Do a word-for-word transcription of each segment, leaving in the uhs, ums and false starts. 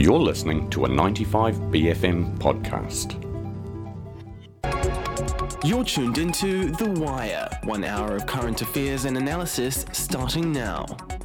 You're listening to a ninety-five B F M podcast. You're tuned into The Wire, one hour of current affairs and analysis starting now.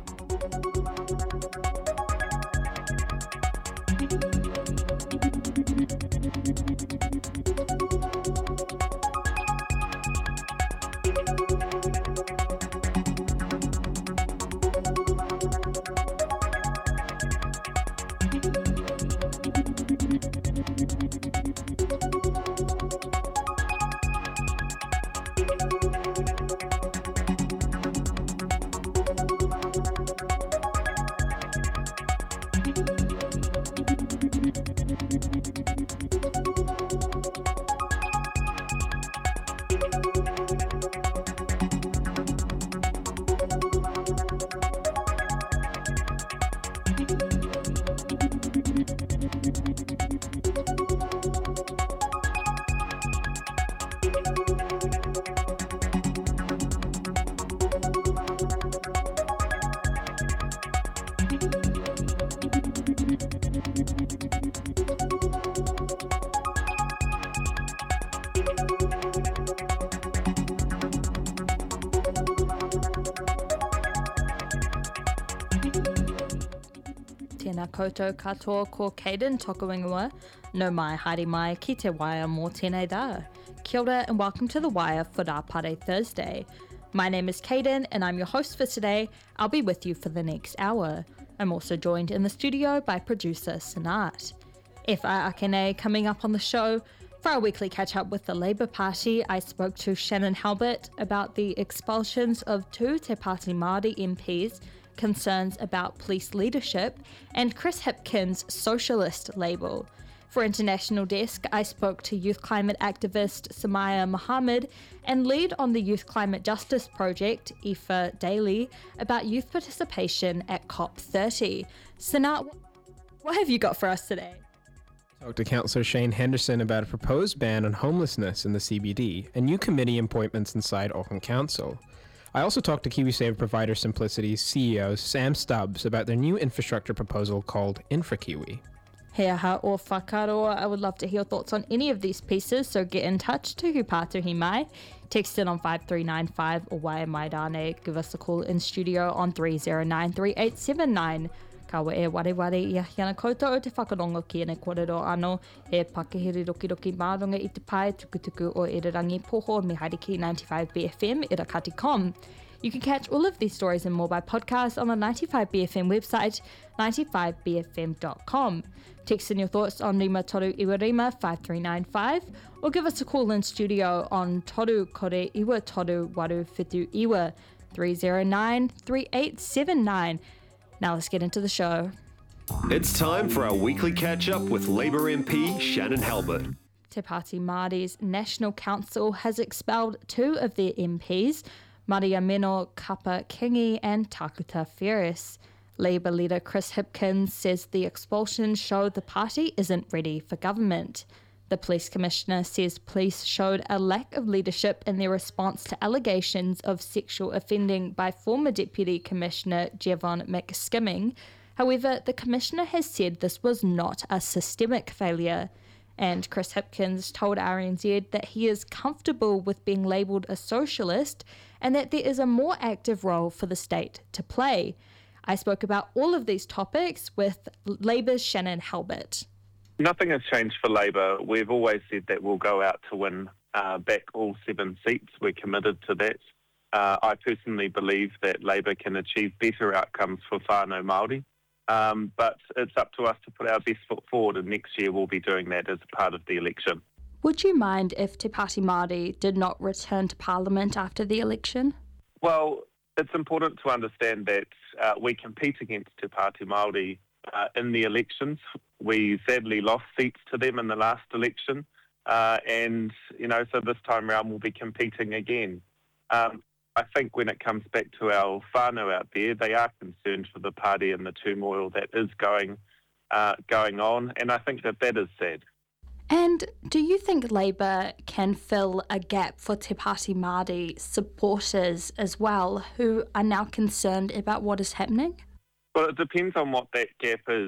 Tēnā koutou katoa ko Caden toku ingoa, no mai haere mai ki te Wire mō tēnei rā. Kia ora and welcome to The Wire for Rā Pare Thursday. My name is Caden and I'm your host for today. I'll be with you for the next hour. I'm also joined in the studio by producer Sanat. F I Akene coming up on the show. For our weekly catch up with the Labour Party, I spoke to Shannon Halbert about the expulsions of two Te Pāti Māori M Ps, concerns about police leadership, and Chris Hipkins' socialist label. For International Desk, I spoke to youth climate activist Samaya Mohammed and lead on the Youth Climate Justice Project, Aoife Daly, about youth participation at COP thirty. Sanat, what have you got for us today? Talked to Councillor Shane Henderson about a proposed ban on homelessness in the C B D and new committee appointments inside Auckland Council. I also talked to KiwiSaver provider Simplicity's C E O Sam Stubbs about their new infrastructure proposal called InfraKiwi. He aha o whakaroa. I would love to hear your thoughts on any of these pieces, so get in touch to Hupātuhi Mai. Text in on five three nine five or Waia Mai Rāne. Give us a call in studio on three oh nine, three eight seven nine. Kawa e ware ware i ahiana koutou o te whakarongo ki ane kōrero anō. He pakehiri roki roki mārunga i te pai tukutuku o Irirangi Poho me haere ki ninety-five B F M irakati dot com. You can catch all of these stories and more by podcast on the ninety-five B F M website, ninety-five b f m dot com. Text in your thoughts on Rima Toru Iwa Rima five three nine five or give us a call in studio on Toru Kore Iwa Toru Waru Whitu Iwa three oh nine, three eight seven nine. Now let's get into the show. It's time for our weekly catch-up with Labour M P Shannon Halbert. Te Pāti Māori's National Council has expelled two of their M Ps, Maria Meno Kapa Kingi and Takuta Ferris. Labour leader Chris Hipkins says the expulsion showed the party isn't ready for government. The police commissioner says police showed a lack of leadership in their response to allegations of sexual offending by former Deputy Commissioner Jevon McSkimming. However, the commissioner has said this was not a systemic failure. And Chris Hipkins told R N Z that he is comfortable with being labelled a socialist and that there is a more active role for the state to play. I spoke about all of these topics with Labour's Shannon Halbert. Nothing has changed for Labour. We've always said that we'll go out to win uh, back all seven seats. We're committed to that. Uh, I personally believe that Labour can achieve better outcomes for whānau Māori, um, but it's up to us to put our best foot forward, and next year we'll be doing that as a part of the election. Would you mind if Te Pāti Māori did not return to Parliament after the election? Well, it's important to understand that uh, we compete against Te Pāti Māori uh, in the elections. We sadly lost seats to them in the last election, uh, and, you know, so this time around we'll be competing again. Um, I think when it comes back to our whānau out there, they are concerned for the party and the turmoil that is going uh, going on, and I think that that is sad. And do you think Labour can fill a gap for Te Pāti Māori supporters as well, who are now concerned about what is happening? Well, it depends on what that gap is.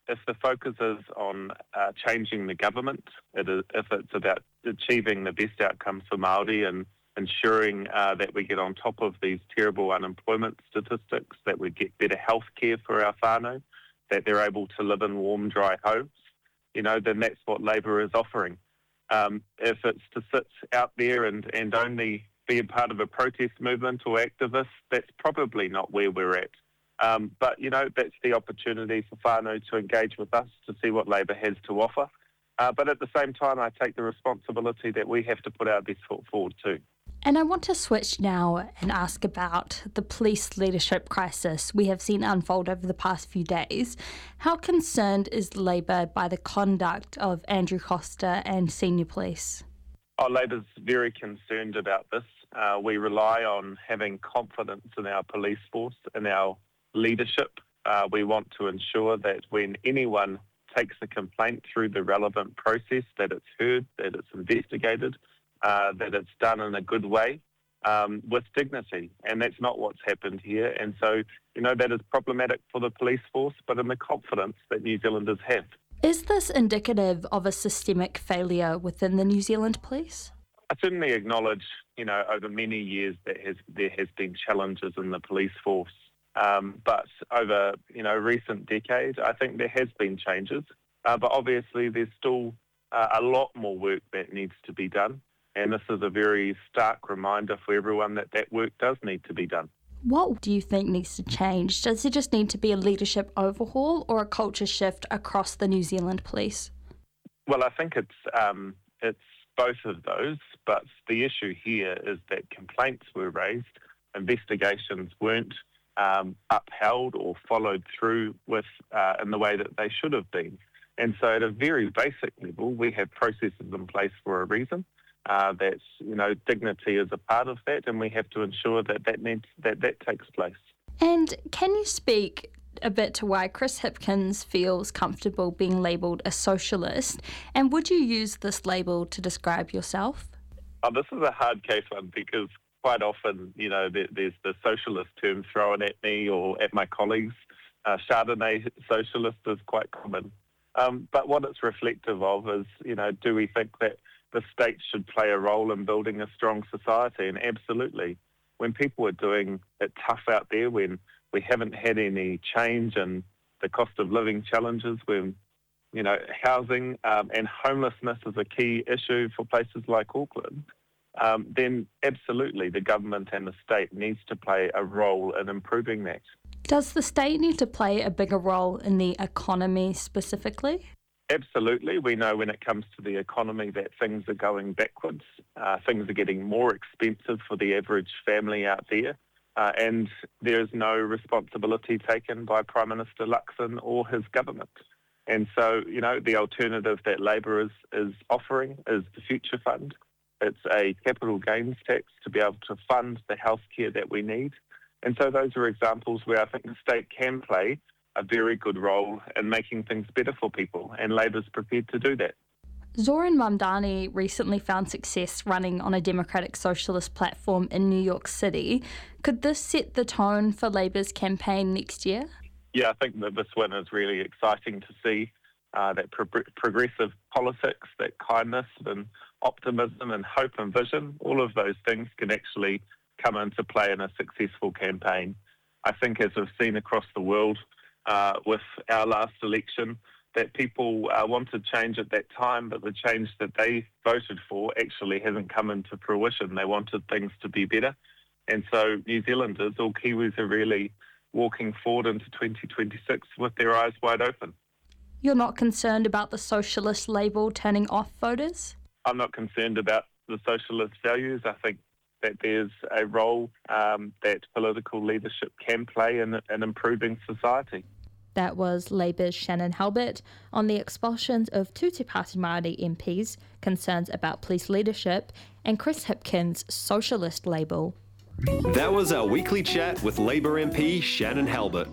if the focus is on uh, changing the government, it is, if it's about achieving the best outcomes for Māori and ensuring uh, that we get on top of these terrible unemployment statistics, that we get better health care for our whānau, that they're able to live in warm, dry homes, you know, then that's what Labour is offering. Um, if it's to sit out there and, and only be a part of a protest movement or activists, that's probably not where we're at. Um, but, you know, that's the opportunity for whānau to engage with us to see what Labour has to offer. Uh, but at the same time, I take the responsibility that we have to put our best foot forward too. And I want to switch now and ask about the police leadership crisis we have seen unfold over the past few days. How concerned is Labour by the conduct of Andrew Coster and senior police? Oh, Labour's very concerned about this. Uh, we rely on having confidence in our police force and our leadership. Uh, we want to ensure that when anyone takes a complaint through the relevant process, that it's heard, that it's investigated, uh, that it's done in a good way, um, with dignity. And that's not what's happened here. And so, you know, that is problematic for the police force, but in the confidence that New Zealanders have. Is this indicative of a systemic failure within the New Zealand police? I certainly acknowledge, you know, over many years that has, there has been challenges in the police force. Um, but over, you know, recent decades, I think there has been changes. Uh, but obviously there's still uh, a lot more work that needs to be done. And this is a very stark reminder for everyone that that work does need to be done. What do you think needs to change? Does there just need to be a leadership overhaul or a culture shift across the New Zealand police? Well, I think it's um, it's both of those, but the issue here is that complaints were raised, investigations weren't um, upheld or followed through with uh, in the way that they should have been. And so at a very basic level, we have processes in place for a reason. Uh, that's, you know, dignity is a part of that, and we have to ensure that that needs, that, that takes place. And can you speak a bit to why Chris Hipkins feels comfortable being labelled a socialist, and would you use this label to describe yourself? Oh, this is a hard case one because quite often, you know, there, there's the socialist term thrown at me or at my colleagues. Uh, Chardonnay socialist is quite common. Um, but what it's reflective of is, you know, do we think that the state should play a role in building a strong society? And absolutely. When people are doing it tough out there, when we haven't had any change in the cost of living challenges, when, you know, housing um, and homelessness is a key issue for places like Auckland, um, then absolutely the government and the state needs to play a role in improving that. Does the state need to play a bigger role in the economy specifically? Absolutely. We know when it comes to the economy that things are going backwards. Uh, things are getting more expensive for the average family out there. Uh, and there is no responsibility taken by Prime Minister Luxon or his government. And so, you know, the alternative that Labour is, is offering is the Future Fund. It's a capital gains tax to be able to fund the healthcare that we need. And so those are examples where I think the state can play a very good role in making things better for people, and Labour's prepared to do that. Zoran Mamdani recently found success running on a democratic socialist platform in New York City. Could this set the tone for Labour's campaign next year? Yeah, I think that this one is really exciting to see, uh, that pro- progressive politics, that kindness and optimism and hope and vision, all of those things can actually come into play in a successful campaign. I think as we've seen across the world uh, with our last election, that people uh, wanted change at that time, but the change that they voted for actually hasn't come into fruition. They wanted things to be better. And so New Zealanders, all Kiwis, are really walking forward into twenty twenty-six with their eyes wide open. You're not concerned about the socialist label turning off voters? I'm not concerned about the socialist values. I think that there's a role um, that political leadership can play in, in improving society. That was Labour's Shannon Halbert on the expulsions of two Te Pāti Māori M Ps, concerns about police leadership, and Chris Hipkins' socialist label. That was our weekly chat with Labour M P Shannon Halbert.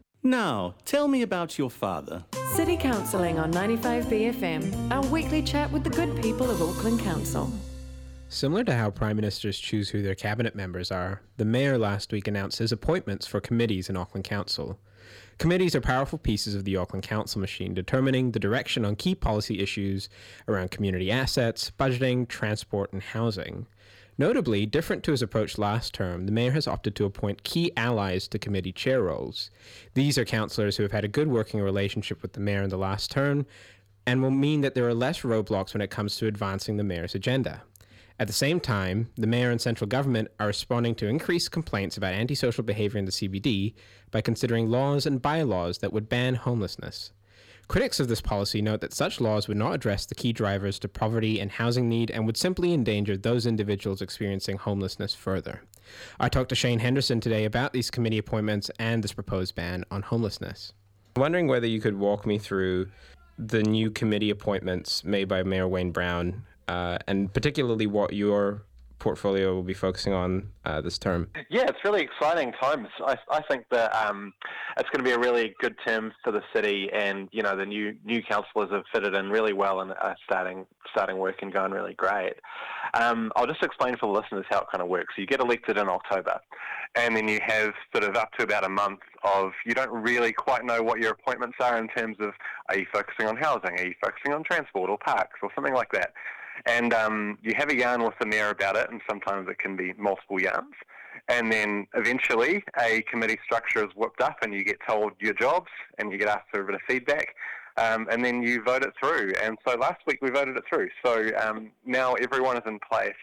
Now, tell me about your father. City Counselling on ninety-five B F M, our weekly chat with the good people of Auckland Council. Similar to how Prime Ministers choose who their cabinet members are, the Mayor last week announced his appointments for committees in Auckland Council. Committees are powerful pieces of the Auckland Council machine, determining the direction on key policy issues around community assets, budgeting, transport, and housing. Notably, different to his approach last term, the Mayor has opted to appoint key allies to committee chair roles. These are councillors who have had a good working relationship with the Mayor in the last term, and will mean that there are less roadblocks when it comes to advancing the Mayor's agenda. At the same time, the Mayor and central government are responding to increased complaints about antisocial behaviour in the C B D by considering laws and bylaws that would ban homelessness. Critics of this policy note that such laws would not address the key drivers to poverty and housing need and would simply endanger those individuals experiencing homelessness further. I talked to Shane Henderson today about these committee appointments and this proposed ban on homelessness. I'm wondering whether you could walk me through the new committee appointments made by Mayor Wayne Brown, uh, and particularly what your portfolio will be focusing on uh, this term. Yeah, it's really exciting times. I, I think that um, it's going to be a really good term for the city, and you know the new new councillors have fitted in really well and are starting starting work and going really great. Um, I'll just explain for the listeners how it kind of works. So you get elected in October, and then you have sort of up to about a month of you don't really quite know what your appointments are in terms of are you focusing on housing, are you focusing on transport or parks or something like that. And um, you have a yarn with the Mayor about it, and sometimes it can be multiple yarns. And then eventually a committee structure is whipped up and you get told your jobs and you get asked for a bit of feedback, um, and then you vote it through. And so last week we voted it through. So um, now everyone is in place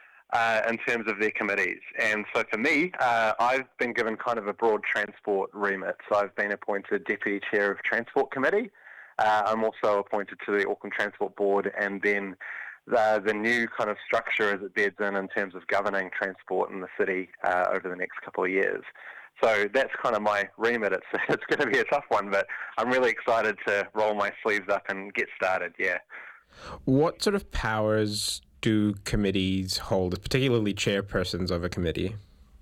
uh, in terms of their committees. And so for me, uh, I've been given kind of a broad transport remit. So I've been appointed Deputy Chair of Transport Committee. Uh, I'm also appointed to the Auckland Transport Board, and then The, the new kind of structure as it beds in in terms of governing transport in the city uh, over the next couple of years. So that's kind of my remit. It's it's going to be a tough one, but I'm really excited to roll my sleeves up and get started, yeah. What sort of powers do committees hold, particularly chairpersons of a committee?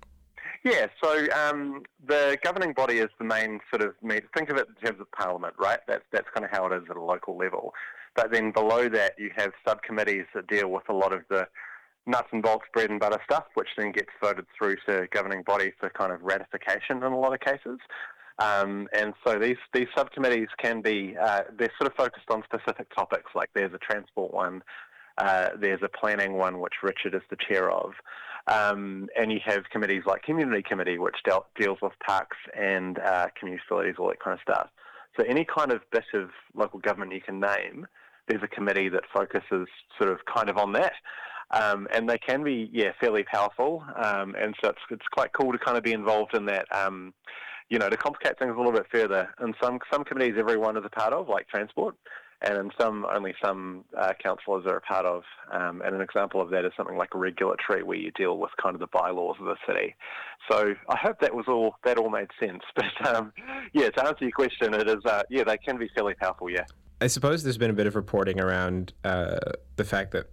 Yeah, so um, the governing body is the main sort of, think of it in terms of Parliament, right? That's, that's kind of how it is at a local level. But then below that, you have subcommittees that deal with a lot of the nuts and bolts, bread and butter stuff, which then gets voted through to governing body for kind of ratification in a lot of cases. Um, and so these, these subcommittees can be, uh, they're sort of focused on specific topics, like there's a transport one, uh, there's a planning one, which Richard is the chair of. Um, and you have committees like Community Committee, which dealt, deals with parks and uh, community facilities, all that kind of stuff. So any kind of bit of local government you can name, there's a committee that focuses sort of kind of on that. Um, and they can be, yeah, fairly powerful. Um, and so it's, it's quite cool to kind of be involved in that, um, you know, to complicate things a little bit further. And some, some committees everyone is a part of, like transport, and in some, only some uh, councillors are a part of. Um, and an example of that is something like regulatory, where you deal with kind of the bylaws of the city. So I hope that was all, that all made sense. But um, yeah, to answer your question, it is, uh, yeah, they can be fairly powerful, yeah. I suppose there's been a bit of reporting around uh, the fact that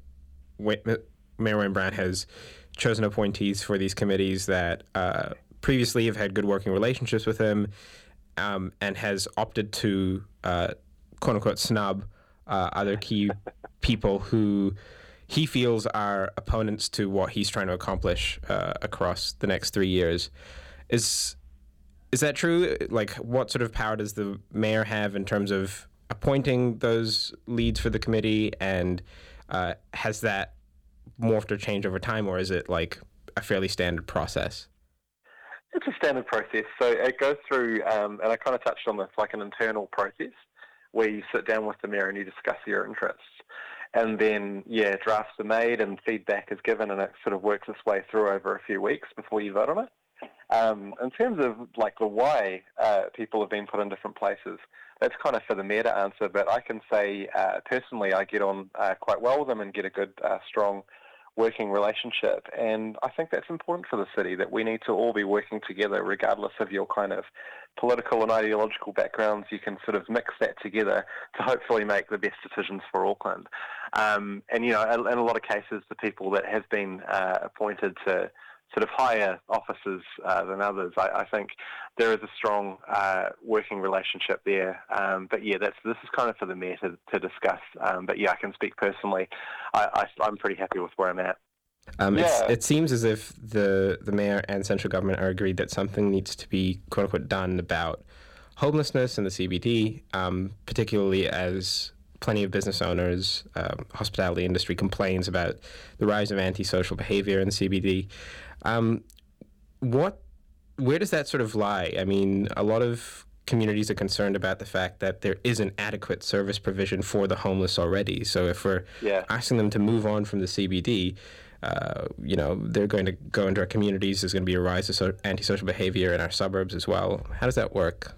Mayor Wayne Brown has chosen appointees for these committees that uh, previously have had good working relationships with him, um, and has opted to uh, quote-unquote snub uh, other key people who he feels are opponents to what he's trying to accomplish uh, across the next three years. Is is that true? Like, what sort of power does the mayor have in terms of appointing those leads for the committee, and uh, has that morphed or changed over time, or is it like a fairly standard process? It's a standard process. So it goes through, um, and I kind of touched on this, like an internal process where you sit down with the mayor and you discuss your interests. And then, yeah, drafts are made and feedback is given, and it sort of works its way through over a few weeks before you vote on it. Um, in terms of like the why uh, people have been put in different places, that's kind of for the mayor to answer, but I can say uh, personally I get on uh, quite well with them and get a good, uh, strong working relationship. And I think that's important for the city, that we need to all be working together regardless of your kind of political and ideological backgrounds. You can sort of mix that together to hopefully make the best decisions for Auckland. Um, and, you know, in a lot of cases, the people that have been uh, appointed to sort of higher officers uh, than others, I, I think there is a strong uh, working relationship there. Um, but yeah, that's this is kind of for the mayor to, to discuss. Um, but yeah, I can speak personally. I, I, I'm pretty happy with where I'm at. Um, yeah. it's, it seems as if the, the mayor and central government are agreed that something needs to be, quote unquote, done about homelessness in the C B D, um, particularly as plenty of business owners, um, hospitality industry complains about the rise of antisocial behavior in the C B D. Um, what, where does that sort of lie? I mean, a lot of communities are concerned about the fact that there isn't adequate service provision for the homeless already. So if we're yeah. asking them to move on from the C B D, uh, you know, they're going to go into our communities. There's going to be a rise of so- antisocial behavior in our suburbs as well. How does that work?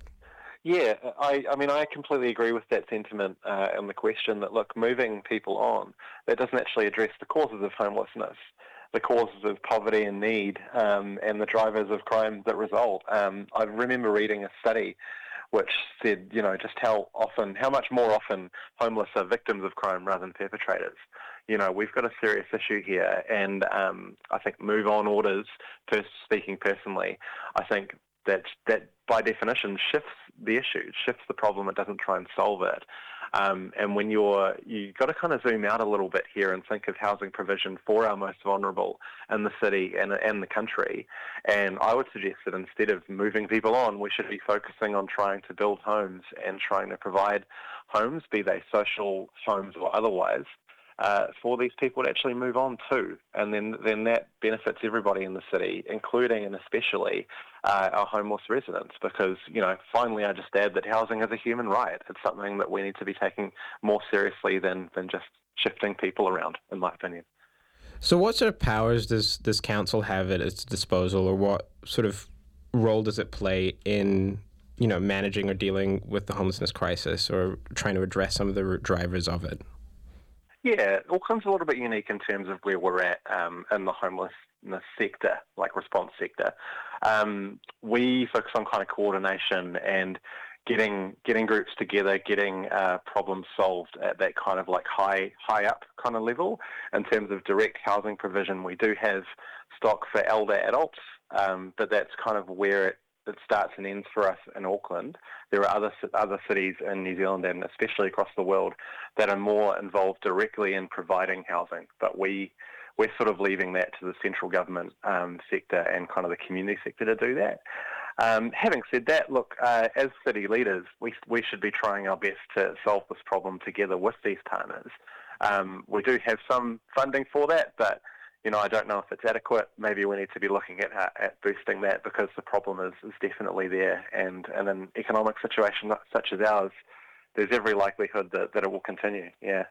Yeah, I, I mean, I completely agree with that sentiment uh, and the question that, look, moving people on, that doesn't actually address the causes of homelessness, the causes of poverty and need, um, and the drivers of crime that result. Um, I remember reading a study which said, you know, just how often, how much more often homeless are victims of crime rather than perpetrators. You know, we've got a serious issue here, and um, I think move-on orders, pers- speaking personally, I think that that by definition shifts the issue, shifts the problem. It doesn't try and solve it. Um, and when you're, you've got to kind of zoom out a little bit here and think of housing provision for our most vulnerable in the city and, and the country. And I would suggest that instead of moving people on, we should be focusing on trying to build homes and trying to provide homes, be they social homes or otherwise, Uh, for these people to actually move on to, and then then that benefits everybody in the city, including and especially uh, our homeless residents, because, you know, finally I just add that housing is a human right. It's something that we need to be taking more seriously than, than just shifting people around, in my opinion. So what sort of powers does this council have at its disposal, or what sort of role does it play in, you know, managing or dealing with the homelessness crisis, or trying to address some of the drivers of it? Yeah, Auckland's a little bit unique in terms of where we're at um, in the homelessness sector, like response sector. Um, we focus on kind of coordination and getting getting groups together, getting uh, problems solved at that kind of like high high up kind of level. In terms of direct housing provision, we do have stock for elder adults, um, but that's kind of where it it starts and ends for us in Auckland. There are other other cities in New Zealand and especially across the world that are more involved directly in providing housing, but we, we're sort of leaving that to the central government um, sector and kind of the community sector to do that. Um, having said that, look, uh, as city leaders, we, we should be trying our best to solve this problem together with these partners. Um, we do have some funding for that, but you know, I don't know if it's adequate. Maybe we need to be looking at uh, at boosting that, because the problem is, is definitely there. And in an economic situation such as ours, there's every likelihood that, that it will continue. Yeah.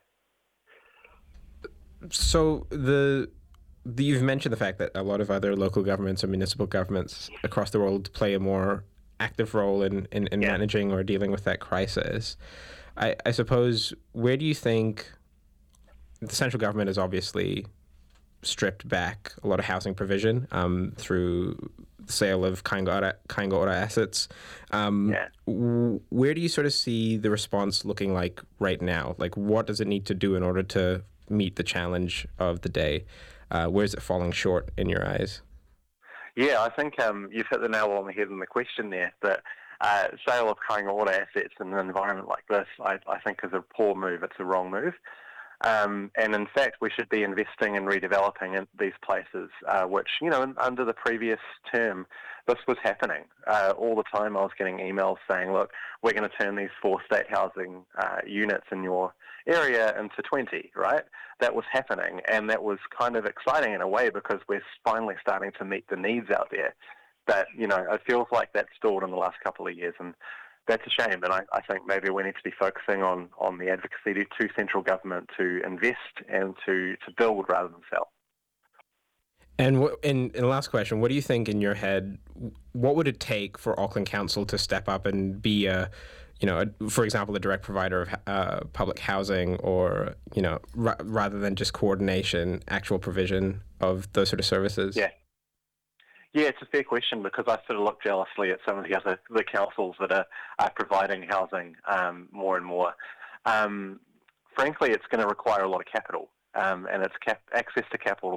So the, the you've mentioned the fact that a lot of other local governments or municipal governments across the world play a more active role in, in, in yeah. managing or dealing with that crisis. I, I suppose, where do you think the central government is obviously stripped back a lot of housing provision um, through the sale of Kāinga Ora, Kāinga Ora assets. Um, yeah. w- where do you sort of see the response looking like right now? Like, what does it need to do in order to meet the challenge of the day? Uh, where is it falling short in your eyes? Yeah, I think um, you've hit the nail on the head in the question there. That uh, sale of Kāinga Ora assets in an environment like this, I, I think, is a poor move. It's a wrong move. Um, and in fact, we should be investing and redeveloping in these places, uh, which, you know, in, under the previous term, this was happening. Uh, all the time I was getting emails saying, look, we're going to turn these four state housing uh, units in your area into twenty, right? That was happening, and that was kind of exciting in a way, because we're finally starting to meet the needs out there. But, you know, it feels like that stalled in the last couple of years, and that's a shame, and I, I think maybe we need to be focusing on, on the advocacy to, to central government to invest and to, to build rather than sell. And w- in, in the last question, what do you think in your head, what would it take for Auckland Council to step up and be a, you know, a, for example, a direct provider of uh, public housing, or, you know, r- rather than just coordination, actual provision of those sort of services? Yeah. Yeah, it's a fair question, because I sort of look jealously at some of the other the councils that are, are providing housing um, more and more. Um, frankly, it's going to require a lot of capital, um, and it's cap- access to capital that we don't really have. Um, so this discussion is kind of beyond what we can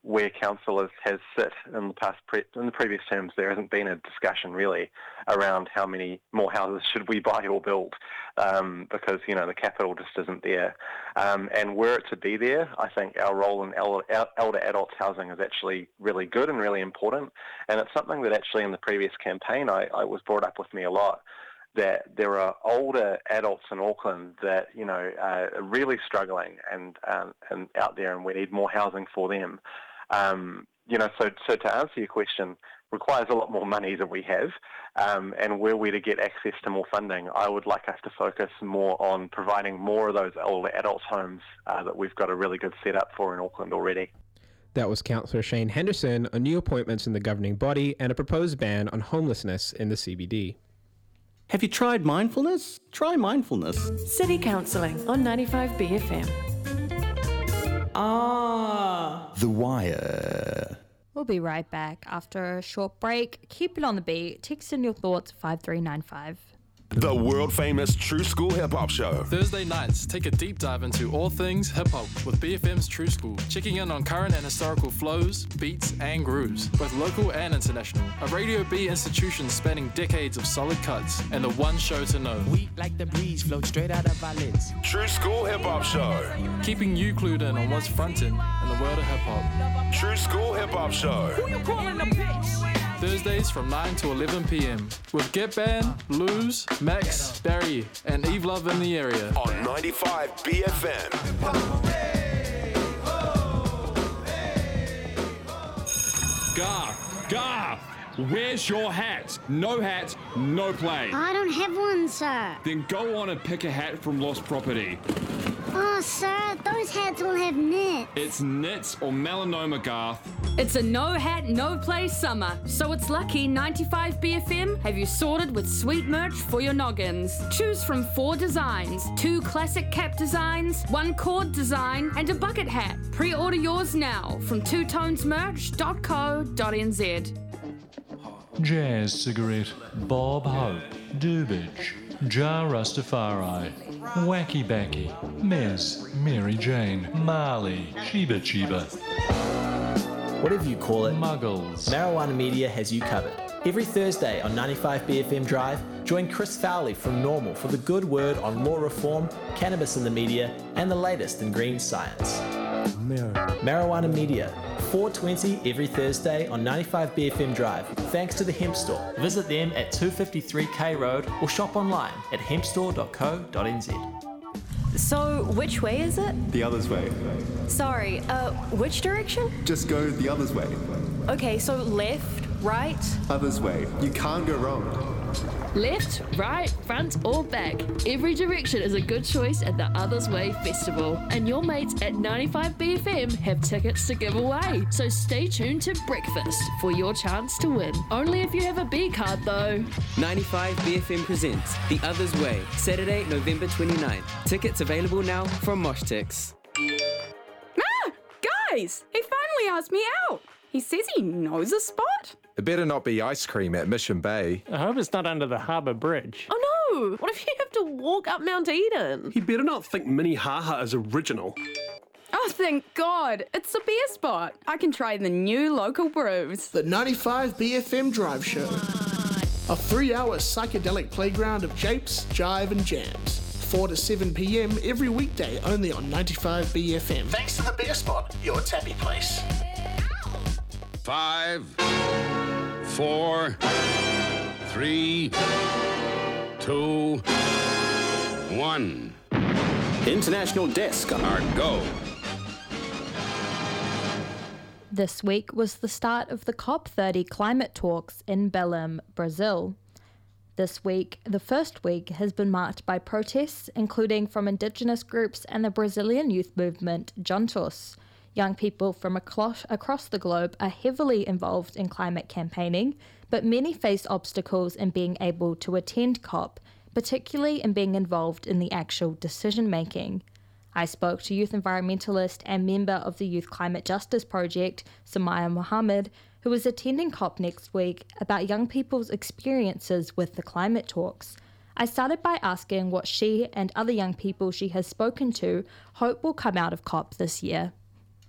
where councillors has sit in the past pre- in the previous terms, there hasn't been a discussion really around how many more houses should we buy or build, um, because you know the capital just isn't there. Um, and were it to be there, I think our role in elder, elder adults housing is actually really good and really important. And it's something that actually in the previous campaign I, I was brought up with me a lot, that there are older adults in Auckland that, you know, are really struggling and um, and out there, and we need more housing for them. Um, you know, so so to answer your question, requires a lot more money than we have, um, and were we to get access to more funding, I would like us to focus more on providing more of those older adults homes uh, that we've got a really good setup for in Auckland already. That was Councillor Shane Henderson on new appointments in the governing body and a proposed ban on homelessness in the C B D. Have you tried mindfulness? Try mindfulness. City Counselling on ninety-five B F M. Ah. The Wire. We'll be right back after a short break. Keep it on the beat. Text in your thoughts five three nine five. The world-famous True School Hip Hop Show. Thursday nights, take a deep dive into all things hip-hop with B F M's True School, checking in on current and historical flows, beats and grooves, both local and international. A Radio B institution spanning decades of solid cuts, and the one show to know. We, like the breeze, float straight out of our lids. True School Hip Hop Show. Keeping you clued in on what's frontin' in the world of hip-hop. True School Hip Hop Show. Who you calling the bitch? Thursdays from nine to eleven p.m. with Get Ban, Luz, Max, Barry, and Eve Love in the area. On ninety-five B F M. Garth, Garth, where's your hat? No hat, no play. I don't have one, sir. Then go on and pick a hat from Lost Property. Oh, sir, those hats all have knits. It's knits or melanoma, Garth. It's a no hat, no play summer, so it's lucky ninety-five B F M have you sorted with sweet merch for your noggins. Choose from four designs, two classic cap designs, one cord design, and a bucket hat. Pre-order yours now from two tones merch dot co dot n z. Jazz Cigarette, Bob Hope, Dubage, Jar Rastafari, Wacky Backy, Mez, Mary Jane, Marley, Sheba Chiba. Whatever you call it, Muggles. Marijuana Media has you covered. Every Thursday on ninety-five B F M Drive, join Chris Fowley from Normal for the good word on law reform, cannabis in the media, and the latest in green science. Mar- Marijuana Media, four twenty every Thursday on ninety-five B F M Drive, thanks to the Hemp Store. Visit them at two fifty-three K Road or shop online at hemp store dot co dot n z. So, which way is it? The other's way. Sorry, uh, which direction? Just go the other's way. Okay, so left, right? Other's way. You can't go wrong. Left, right, front or back. Every direction is a good choice at the Others Way Festival. And your mates at ninety-five B F M have tickets to give away. So stay tuned to breakfast for your chance to win. Only if you have a B card though. ninety-five B F M presents The Others Way, Saturday, November twenty-ninth. Tickets available now from Moshtix. Ah! Guys! He finally asked me out! He says he knows a spot? It better not be ice cream at Mission Bay. I hope it's not under the harbour bridge. Oh no! What if you have to walk up Mount Eden? He better not think Minnehaha is original. Oh, thank God! It's a beer spot. I can try the new local brews. The ninety-five B F M Drive Show. A three-hour psychedelic playground of japes, jive and jams. four to seven p.m. every weekday only on ninety-five B F M. Thanks to the beer spot, your tappy place. Five, four, three, two, one. International Desk. Our go. This week was the start of the COP thirty climate talks in Belém, Brazil. This week, the first week, has been marked by protests, including from indigenous groups and the Brazilian youth movement Juntos. Young people from across, across the globe are heavily involved in climate campaigning, but many face obstacles in being able to attend COP, particularly in being involved in the actual decision-making. I spoke to youth environmentalist and member of the Youth Climate Justice Project, Samaya Mohammed, who is attending COP next week, about young people's experiences with the climate talks. I started by asking what she and other young people she has spoken to hope will come out of COP this year.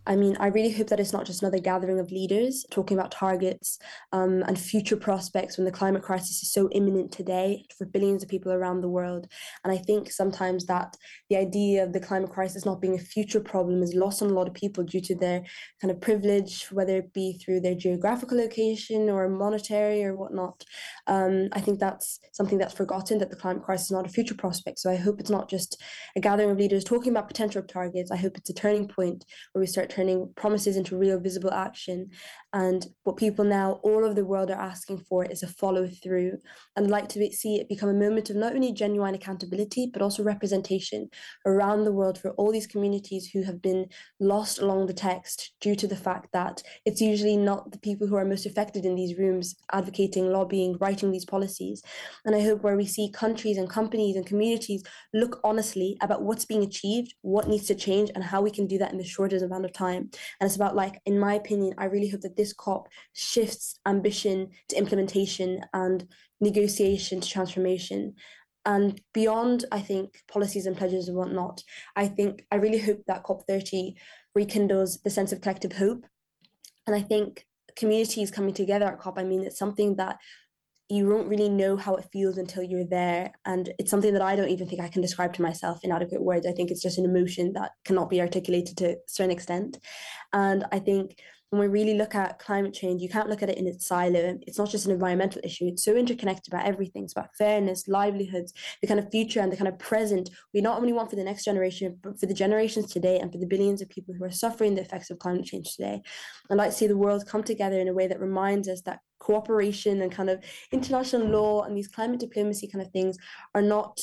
I mean, I really hope that it's not just another gathering of leaders talking about targets um, and future prospects when the climate crisis is so imminent today for billions of people around the world. And I think sometimes that the idea of the climate crisis not being a future problem is lost on a lot of people due to their kind of privilege, whether it be through their geographical location or monetary or whatnot. Um, I think that's something that's forgotten, that the climate crisis is not a future prospect. So I hope it's not just a gathering of leaders talking about potential targets. I hope it's a turning point where we start turning promises into real visible action. And what people now all over the world are asking for is a follow through. And I'd like to see it become a moment of not only genuine accountability, but also representation around the world for all these communities who have been lost along the text due to the fact that it's usually not the people who are most affected in these rooms advocating, lobbying, writing these policies. And I hope where we see countries and companies and communities look honestly about what's being achieved, what needs to change, and how we can do that in the shortest amount of time. And it's about, like, in my opinion, I really hope that this COP shifts ambition to implementation and negotiation to transformation. And beyond, I think, policies and pledges and whatnot, I think I really hope that COP thirty rekindles the sense of collective hope. And I think communities coming together at COP, I mean, it's something that you won't really know how it feels until you're there. And it's something that I don't even think I can describe to myself in adequate words. I think it's just an emotion that cannot be articulated to a certain extent. And I think when we really look at climate change, you can't look at it in its silo. It's not just an environmental issue. It's so interconnected about everything. It's about fairness, livelihoods, the kind of future and the kind of present we not only want for the next generation, but for the generations today and for the billions of people who are suffering the effects of climate change today. I'd like to see the world come together in a way that reminds us that cooperation and kind of international law and these climate diplomacy kind of things are not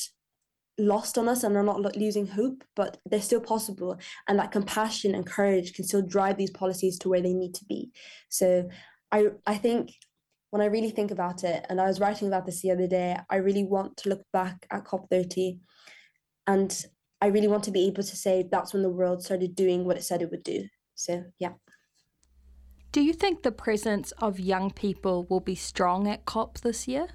lost on us and are not losing hope, but they're still possible, and that compassion and courage can still drive these policies to where they need to be. So I I think when I really think about it, and I was writing about this the other day, I really want to look back at COP thirty, and I really want to be able to say that's when the world started doing what it said it would do. So yeah. Do you think the presence of young people will be strong at COP this year?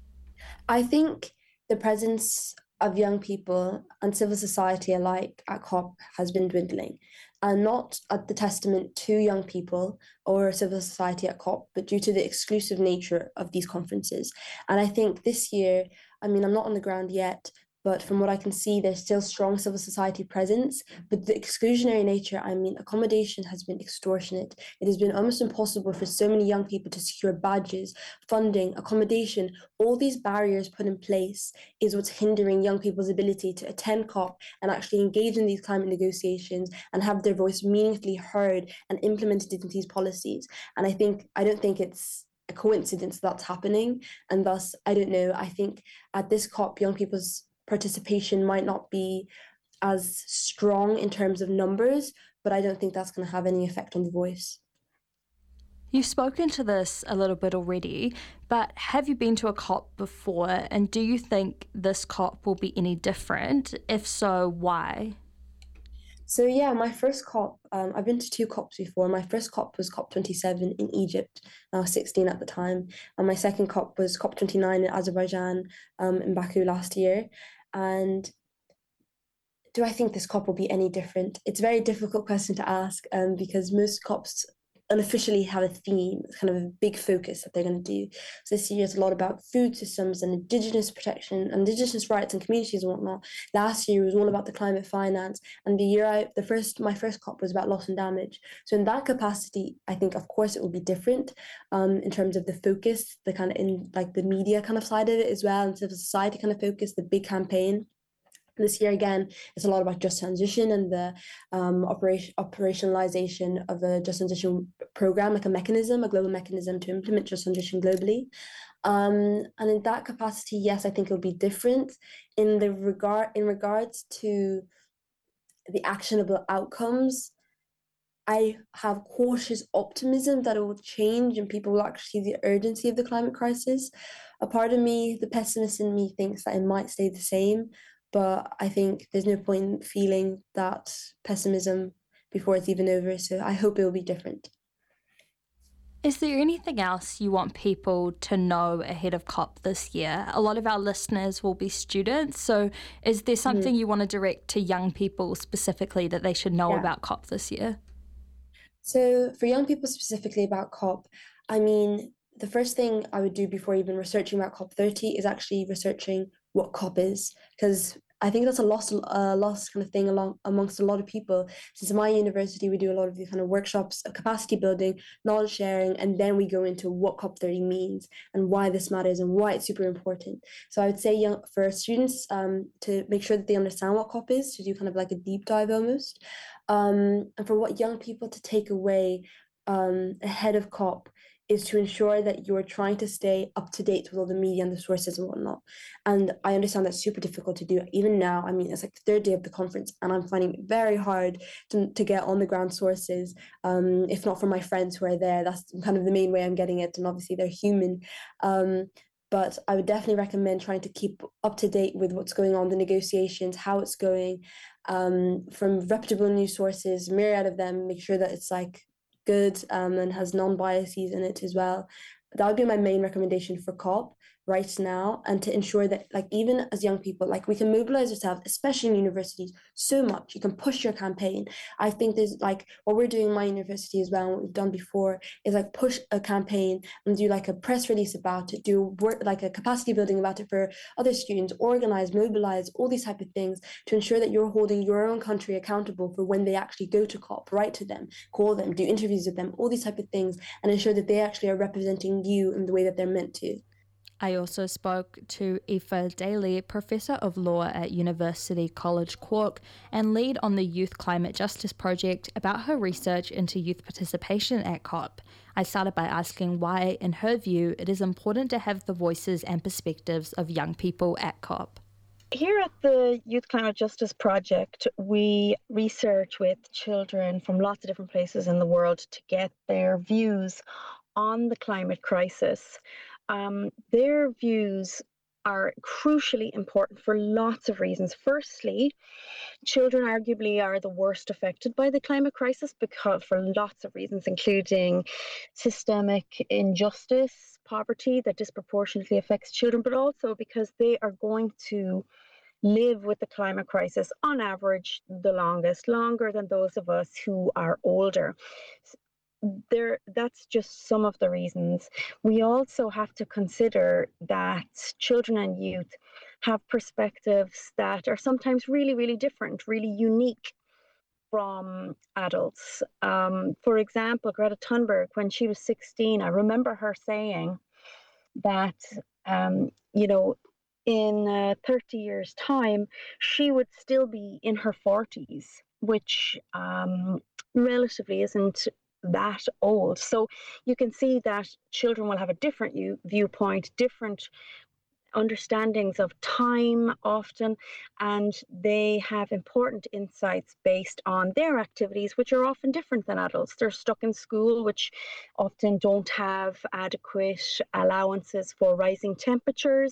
I think the presence of young people and civil society alike at COP has been dwindling, and not at the testament to young people or civil society at COP, but due to the exclusive nature of these conferences. And I think this year, I mean, I'm not on the ground yet, but from what I can see, there's still strong civil society presence. But the exclusionary nature, I mean, accommodation has been extortionate. It has been almost impossible for so many young people to secure badges, funding, accommodation. All these barriers put in place is what's hindering young people's ability to attend COP and actually engage in these climate negotiations and have their voice meaningfully heard and implemented into these policies. And I think, I don't think it's a coincidence that's happening. And thus, I don't know, I think at this COP, young people's participation might not be as strong in terms of numbers, but I don't think that's going to have any effect on the voice. You've spoken to this a little bit already, but have you been to a COP before, and do you think this COP will be any different? If so, why? So yeah, my first COP, um, I've been to two COPs before. My first COP was COP twenty-seven in Egypt. I was sixteen at the time. And my second COP was COP twenty-nine in Azerbaijan, um, in Baku last year. And do I think this COP will be any different? It's a very difficult question to ask um, because most COPs unofficially have a theme, kind of a big focus that they're going to do. So this year is a lot about food systems and Indigenous protection, Indigenous rights and communities and whatnot. Last year was all about the climate finance, and the year I, the first, my first COP was about loss and damage. So in that capacity, I think of course it will be different um, in terms of the focus, the kind of in like the media kind of side of it as well, and civil society kind of focus, the big campaign. This year, again, it's a lot about just transition and the um, operation, operationalization of a just transition program, like a mechanism, a global mechanism to implement just transition globally. Um, and in that capacity, yes, I think it'll be different in the regard in regards to the actionable outcomes. I have cautious optimism that it will change and people will actually see the urgency of the climate crisis. A part of me, the pessimist in me, thinks that it might stay the same. But I think there's no point in feeling that pessimism before it's even over. So I hope it will be different. Is there anything else you want people to know ahead of COP this year? A lot of our listeners will be students. So is there something mm. you want to direct to young people specifically that they should know yeah. about COP this year? So for young people specifically about COP, I mean, the first thing I would do before even researching about COP thirty is actually researching what COP is, because I think that's a lost, uh, lost kind of thing along amongst a lot of people. Since my university, we do a lot of these kind of workshops, of capacity building, knowledge sharing, and then we go into what COP thirty means and why this matters and why it's super important. So I would say young, for students um, to make sure that they understand what COP is, to do kind of like a deep dive almost, um, and for what young people to take away um, ahead of COP is to ensure that you're trying to stay up to date with all the media and the sources and whatnot. And I understand that's super difficult to do. Even now, I mean, it's like the third day of the conference and I'm finding it very hard to, to get on the ground sources, um, if not from my friends who are there. That's kind of the main way I'm getting it. And obviously they're human. Um, but I would definitely recommend trying to keep up to date with what's going on, the negotiations, how it's going, um, from reputable news sources, myriad of them, make sure that it's like good um, and has non-biases in it as well. That would be my main recommendation for COP right now, and to ensure that, like, even as young people, like, we can mobilize ourselves, especially in universities, so much. You can push your campaign. I think there's, like, what we're doing in my university as well, and what we've done before, is like push a campaign and do like a press release about it, do work like a capacity building about it for other students, organize, mobilize, all these type of things to ensure that you're holding your own country accountable for when they actually go to COP. Write to them, call them, do interviews with them, all these type of things, and ensure that they actually are representing you in the way that they're meant to. I also spoke to Aoife Daly, Professor of Law at University College Cork and lead on the Youth Climate Justice Project, about her research into youth participation at COP. I started by asking why, in her view, it is important to have the voices and perspectives of young people at COP. Here at the Youth Climate Justice Project, we research with children from lots of different places in the world to get their views on the climate crisis. Um, their views are crucially important for lots of reasons. Firstly, children arguably are the worst affected by the climate crisis because for lots of reasons, including systemic injustice, poverty that disproportionately affects children, but also because they are going to live with the climate crisis on average the longest, longer than those of us who are older. There, that's just some of the reasons. We also have to consider that children and youth have perspectives that are sometimes really, really different, really unique from adults. Um, for example, Greta Thunberg, when she was sixteen, I remember her saying that, um, you know, in uh, thirty years' time, she would still be in her forties, which um, relatively isn't that old. So you can see that children will have a different view, viewpoint, different understandings of time often, and they have important insights based on their activities, which are often different than adults. They're stuck in school, which often don't have adequate allowances for rising temperatures.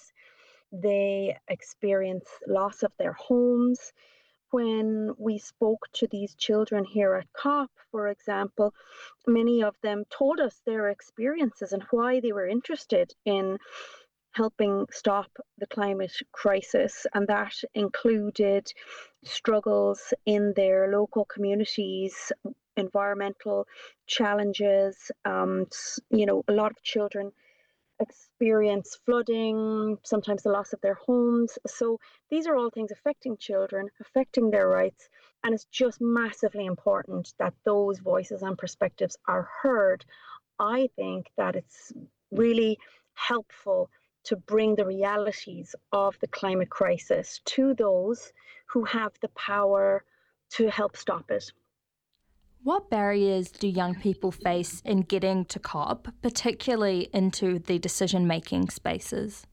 They experience loss of their homes. When we spoke to these children here at COP, for example, many of them told us their experiences and why they were interested in helping stop the climate crisis. And that included struggles in their local communities, environmental challenges. Um, you know, a lot of children experience flooding, sometimes the loss of their homes. So these are all things affecting children, affecting their rights, and it's just massively important that those voices and perspectives are heard. I think that it's really helpful to bring the realities of the climate crisis to those who have the power to help stop it. What barriers do young people face in getting to COP, particularly into the decision-making spaces?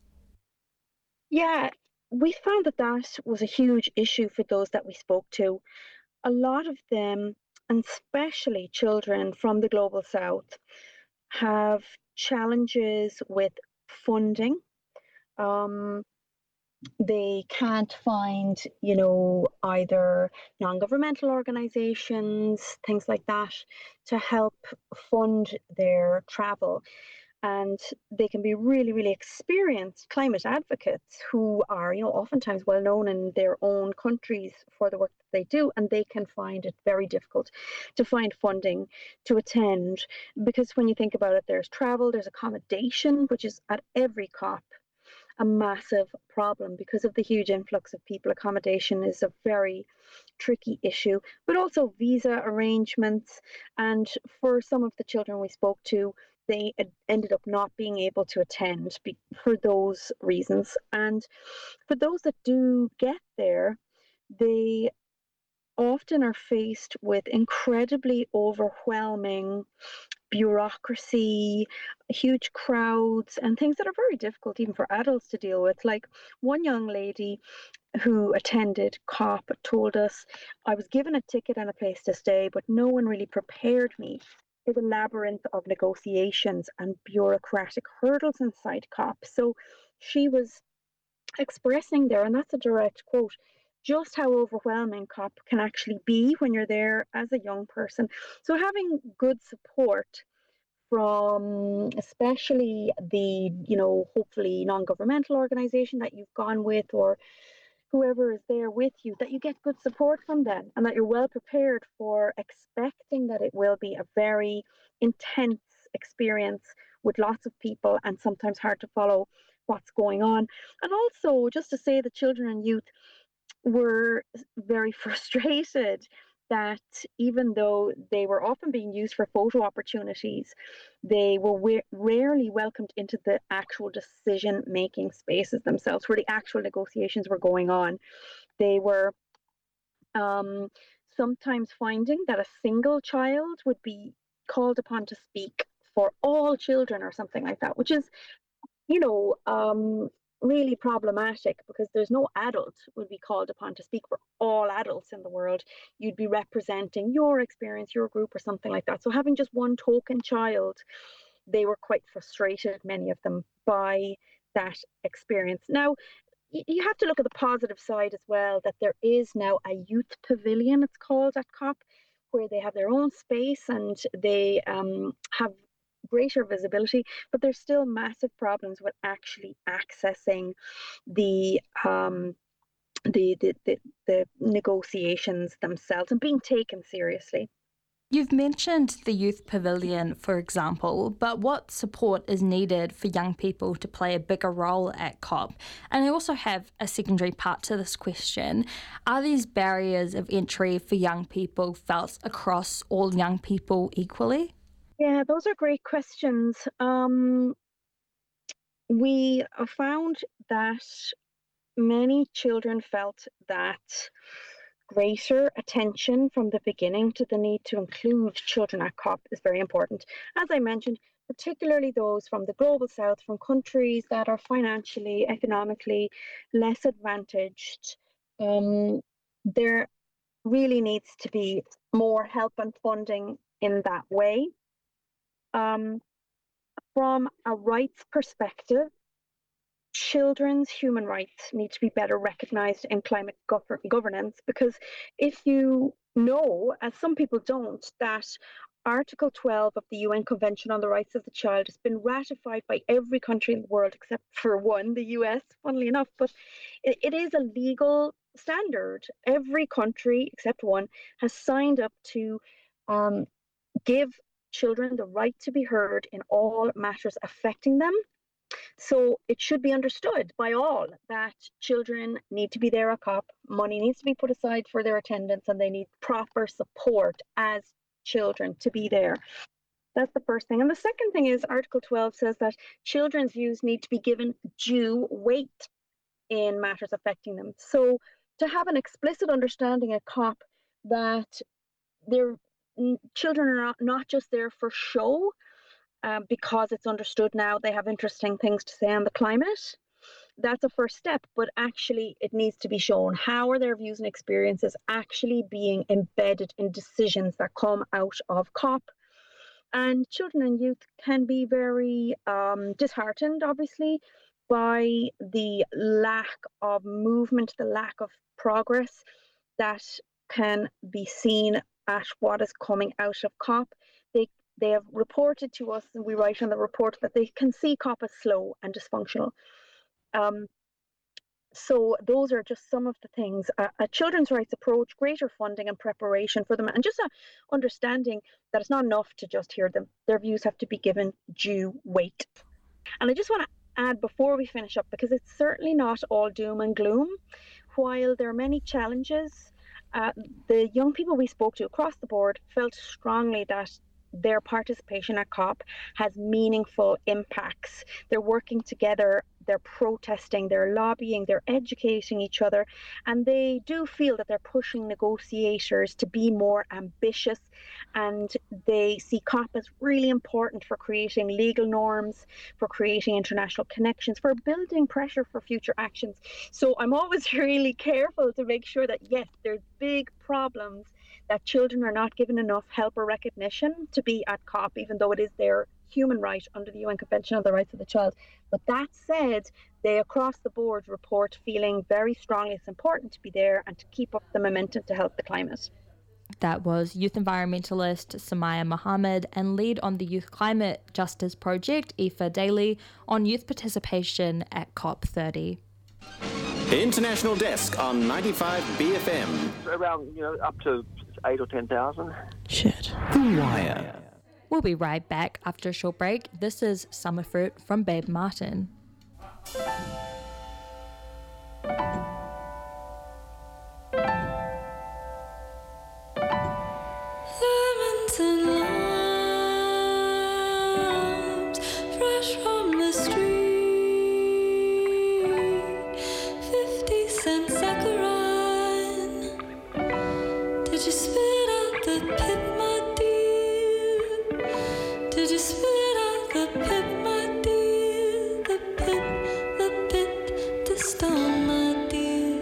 Yeah, we found that that was a huge issue for those that we spoke to. A lot of them, and especially children from the Global South, have challenges with funding. Um, They can't find, you know, either non-governmental organizations, things like that, to help fund their travel. and they can be really, really experienced climate advocates who are, you know, oftentimes well known in their own countries for the work that they do, and they can find it very difficult to find funding to attend, because when you think about it, there's travel, there's accommodation, which is at every COP a massive problem because of the huge influx of people. Accommodation is a very tricky issue, but also visa arrangements. And for some of the children we spoke to, they ended up not being able to attend for those reasons. And for those that do get there, they often are faced with incredibly overwhelming bureaucracy, huge crowds, and things that are very difficult even for adults to deal with. Like one young lady who attended COP told us, I was given a ticket and a place to stay, but no one really prepared me for the labyrinth of negotiations and bureaucratic hurdles inside COP. So she was expressing there, and that's a direct quote, just how overwhelming COP can actually be when you're there as a young person. So having good support from especially the, you know, hopefully non-governmental organization that you've gone with, or whoever is there with you, that you get good support from them and that you're well prepared for expecting that it will be a very intense experience with lots of people and sometimes hard to follow what's going on. And also just to say the children and youth were very frustrated that even though they were often being used for photo opportunities, they were wa- rarely welcomed into the actual decision-making spaces themselves, where the actual negotiations were going on. They were um, sometimes finding that a single child would be called upon to speak for all children or something like that, which is, you know, um, really problematic, because there's no adult would be called upon to speak for all adults in the world. You'd be representing your experience, your group, or something like that. So having just one token child, they were quite frustrated, many of them, by that experience. Now, you have to look at the positive side as well, that there is now a youth pavilion, it's called, at COP, where they have their own space and they um, have greater visibility, but there's still massive problems with actually accessing the um, the, the the the negotiations themselves and being taken seriously. You've mentioned the youth pavilion, for example, but what support is needed for young people to play a bigger role at COP? And I also have a secondary part to this question. Are these barriers of entry for young people felt across all young people equally? Yeah, those are great questions. Um, we found that many children felt that greater attention from the beginning to the need to include children at COP is very important. As I mentioned, particularly those from the global south, from countries that are financially, economically less advantaged, um, there really needs to be more help and funding in that way. Um, from a rights perspective, children's human rights need to be better recognized in climate gov- governance, because if you know, as some people don't, that Article twelve of the U N Convention on the Rights of the Child has been ratified by every country in the world except for one, the U S, funnily enough, but it, it is a legal standard. Every country except one has signed up to um, give children the right to be heard in all matters affecting them. So it should be understood by all that children need to be there at COP, money needs to be put aside for their attendance, and they need proper support as children to be there. That's the first thing. And the second thing is Article twelve says that children's views need to be given due weight in matters affecting them. So to have an explicit understanding at COP that they're children are not, not just there for show, um, because it's understood now they have interesting things to say on the climate. That's a first step, but actually it needs to be shown how are their views and experiences actually being embedded in decisions that come out of COP. And children and youth can be very um, disheartened, obviously, by the lack of movement, the lack of progress that can be seen at what is coming out of COP. They they have reported to us, and we write on the report, that they can see COP as slow and dysfunctional. Um, so those are just some of the things. Uh, a children's rights approach, greater funding and preparation for them, and just a understanding that it's not enough to just hear them. Their views have to be given due weight. And I just want to add before we finish up, because it's certainly not all doom and gloom. While there are many challenges, uh, the young people we spoke to across the board felt strongly that their participation at COP has meaningful impacts. They're working together, they're protesting, they're lobbying, they're educating each other, and they do feel that they're pushing negotiators to be more ambitious, and they see COP as really important for creating legal norms, for creating international connections, for building pressure for future actions. So I'm always really careful to make sure that, yes, there's big problems, that children are not given enough help or recognition to be at COP, even though it is their human right under the U N Convention on the Rights of the Child. But that said, they across the board report feeling very strongly it's important to be there and to keep up the momentum to help the climate. That was youth environmentalist Samaya Mohammed and lead on the Youth Climate Justice Project, Aoife Daly, on youth participation at COP thirty. International Desk on ninety-five B F M. Around, you know, up to eight or ten thousand. Shit. The Wire. We'll be right back after a short break. This is Summerfruit from Babe Martin. Lemons and limes, fresh from the street. Fifty cent saccharine. Did you spit out the pip, my dear? Did you spit out the pip, my dear? The pip, the pip, the stone, my dear.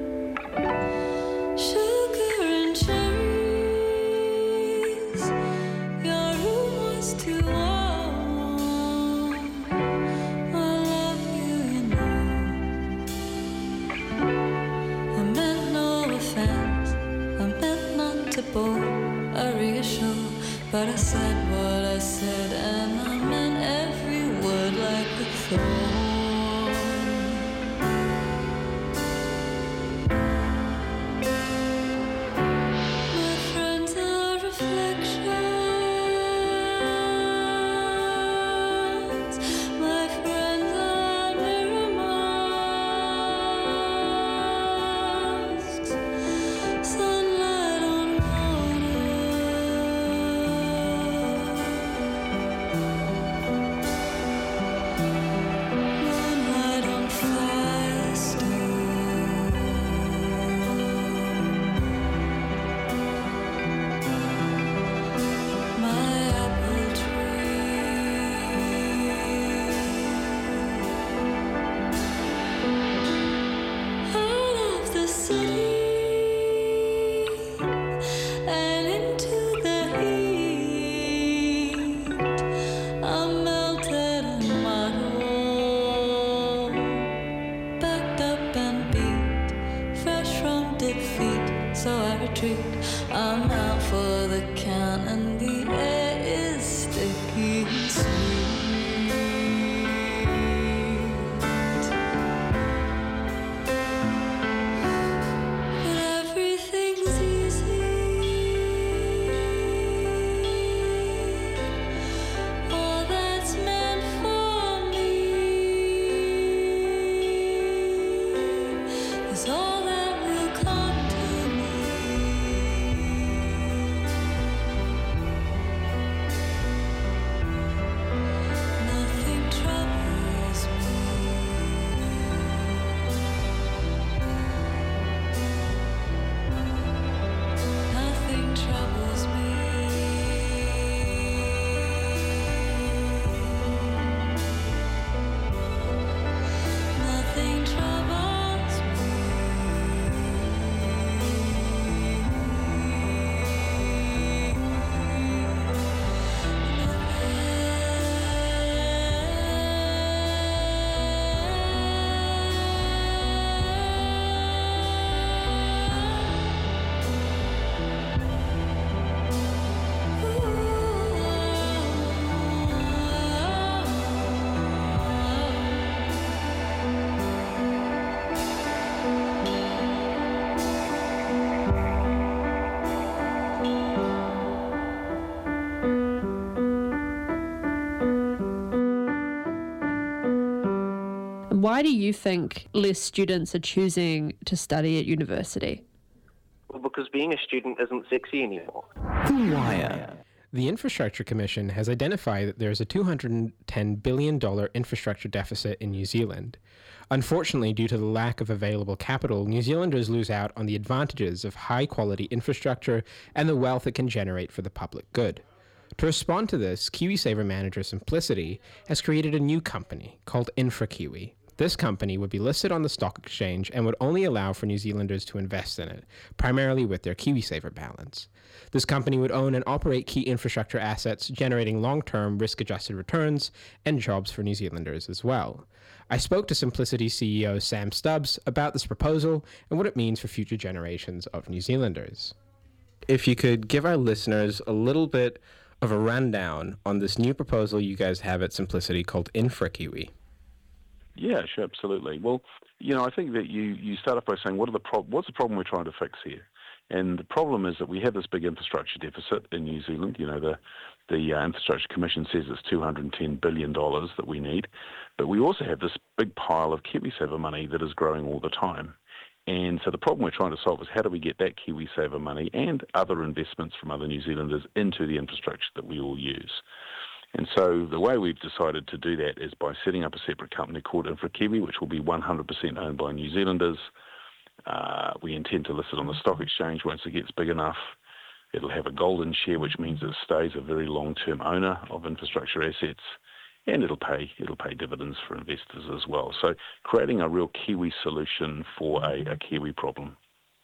Sugar and cherries, your room was too warm. I love you, you know. I meant no offense, I meant not to bore or reassure, but I said what I said, and I meant every word like a thorn. My friends are reflections, my friends are mirror masks, sunlight on water. Why do you think less students are choosing to study at university? Well, because being a student isn't sexy anymore. The Wire. The Infrastructure Commission has identified that there is a two hundred ten billion dollars infrastructure deficit in New Zealand. Unfortunately, due to the lack of available capital, New Zealanders lose out on the advantages of high-quality infrastructure and the wealth it can generate for the public good. To respond to this, KiwiSaver manager Simplicity has created a new company called InfraKiwi. This company would be listed on the stock exchange and would only allow for New Zealanders to invest in it, primarily with their KiwiSaver balance. This company would own and operate key infrastructure assets, generating long-term risk-adjusted returns and jobs for New Zealanders as well. I spoke to Simplicity C E O Sam Stubbs about this proposal and what it means for future generations of New Zealanders. If you could give our listeners a little bit of a rundown on this new proposal you guys have at Simplicity called InfraKiwi. Yeah, sure, absolutely. Well, you know, I think that you, you start off by saying, what are the pro- what's the problem we're trying to fix here? And the problem is that we have this big infrastructure deficit in New Zealand. You know, the the uh, Infrastructure Commission says it's two hundred ten billion dollars that we need. But we also have this big pile of KiwiSaver money that is growing all the time. And so the problem we're trying to solve is how do we get that KiwiSaver money and other investments from other New Zealanders into the infrastructure that we all use. And so the way we've decided to do that is by setting up a separate company called InfraKiwi, which will be one hundred percent owned by New Zealanders. Uh, we intend to list it on the stock exchange once it gets big enough. It'll have a golden share, which means it stays a very long-term owner of infrastructure assets, and it'll pay it'll pay dividends for investors as well. So creating a real Kiwi solution for a, a Kiwi problem.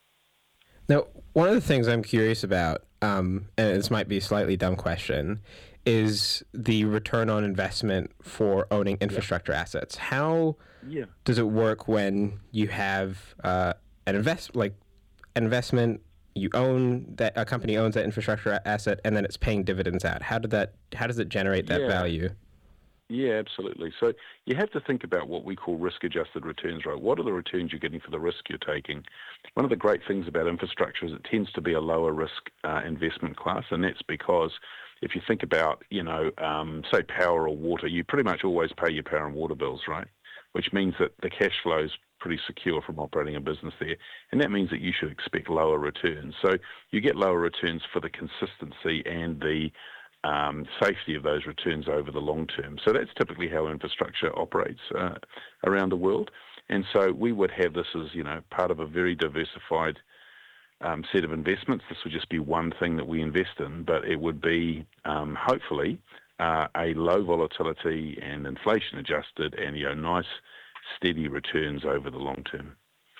Now, one of the things I'm curious about, um, and this might be a slightly dumb question, is the return on investment for owning infrastructure yeah. assets. How yeah. does it work when you have uh, an invest like an investment, you own that a company owns that infrastructure asset, and then it's paying dividends out? How did that? How does it generate that yeah. value? Yeah, absolutely. So you have to think about what we call risk-adjusted returns, right? What are the returns you're getting for the risk you're taking? One of the great things about infrastructure is it tends to be a lower risk uh, investment class, and that's because if you think about, you know, um, say power or water, you pretty much always pay your power and water bills, right? Which means that the cash flow is pretty secure from operating a business there. And that means that you should expect lower returns. So you get lower returns for the consistency and the um, safety of those returns over the long term. So that's typically how infrastructure operates uh, around the world. And so we would have this as, you know, part of a very diversified Um, set of investments. This would just be one thing that we invest in, but it would be um, hopefully uh, a low volatility and inflation adjusted and, you know, nice steady returns over the long term.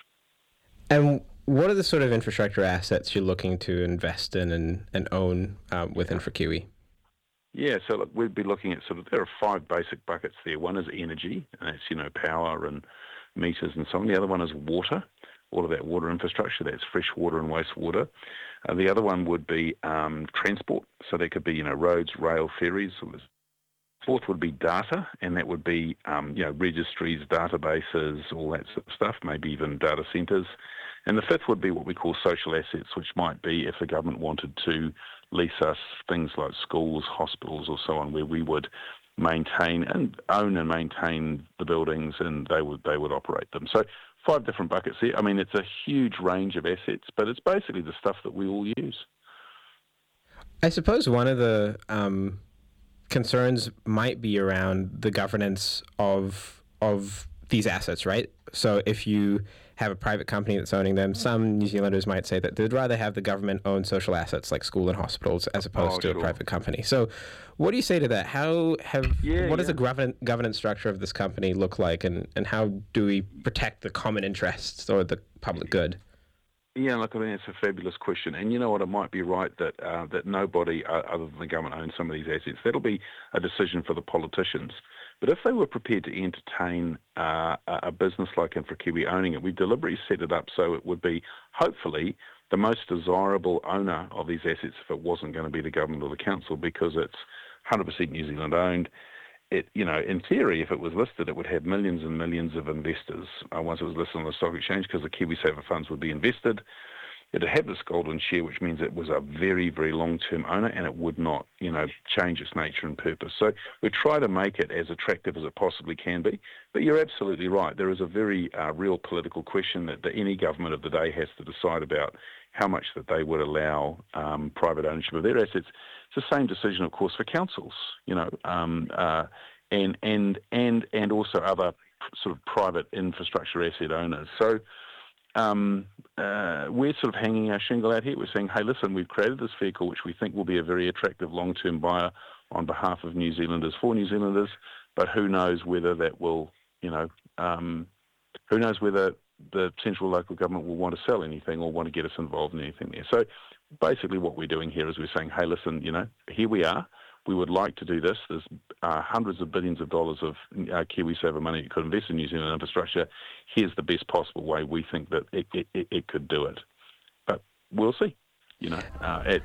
And what are the sort of infrastructure assets you're looking to invest in and, and own um, with InfraKiwi? Yeah, so look, we'd be looking at sort of, there are five basic buckets there. One is energy, and that's, you know, power and meters and so on. The other one is water. All of that water infrastructure, that's fresh water and wastewater. Uh, the other one would be um, transport, so there could be, you know, roads, rail, ferries. Fourth would be data, and that would be, um, you know, registries, databases, all that sort of stuff, maybe even data centres. And the fifth would be what we call social assets, which might be if the government wanted to lease us things like schools, hospitals or so on, where we would maintain and own and maintain the buildings, and they would they would operate them. So five different buckets there. I mean, it's a huge range of assets, but it's basically the stuff that we all use. I suppose one of the um, concerns might be around the governance of of these assets, right? So if you have a private company that's owning them, some New Zealanders might say that they'd rather have the government own social assets like school and hospitals as opposed oh, to sure. a private company. So what do you say to that? How have yeah, what yeah. does the govern- governance structure of this company look like, and, and how do we protect the common interests or the public good? Yeah, look, I mean, it's a fabulous question. And you know what, it might be right that uh, that nobody uh, other than the government owns some of these assets. That'll be a decision for the politicians. But if they were prepared to entertain uh, a business like InfraKiwi owning it, we deliberately set it up so it would be, hopefully, the most desirable owner of these assets if it wasn't going to be the government or the council, because it's one hundred percent New Zealand owned. It, you know, in theory, if it was listed, it would have millions and millions of investors uh, once it was listed on the stock exchange, because the KiwiSaver funds would be invested. to have this golden share, which means it was a very, very long-term owner and it would not, you know, change its nature and purpose. So we try to make it as attractive as it possibly can be. But you're absolutely right. There is a very uh, real political question that the, any government of the day has to decide about how much that they would allow um, private ownership of their assets. It's the same decision, of course, for councils, you know, um, uh, and and and and also other sort of private infrastructure asset owners. So um, uh, we're sort of hanging our shingle out here. We're saying, hey, listen, we've created this vehicle which we think will be a very attractive long-term buyer on behalf of New Zealanders for New Zealanders, but who knows whether that will, you know, um, who knows whether the central local government will want to sell anything or want to get us involved in anything there. So basically what we're doing here is we're saying, hey, listen, you know, here we are. We would like to do this. There's uh, hundreds of billions of dollars of uh, KiwiSaver money you could invest in New Zealand infrastructure. Here's the best possible way we think that it, it, it, it could do it. But we'll see. You know, uh, at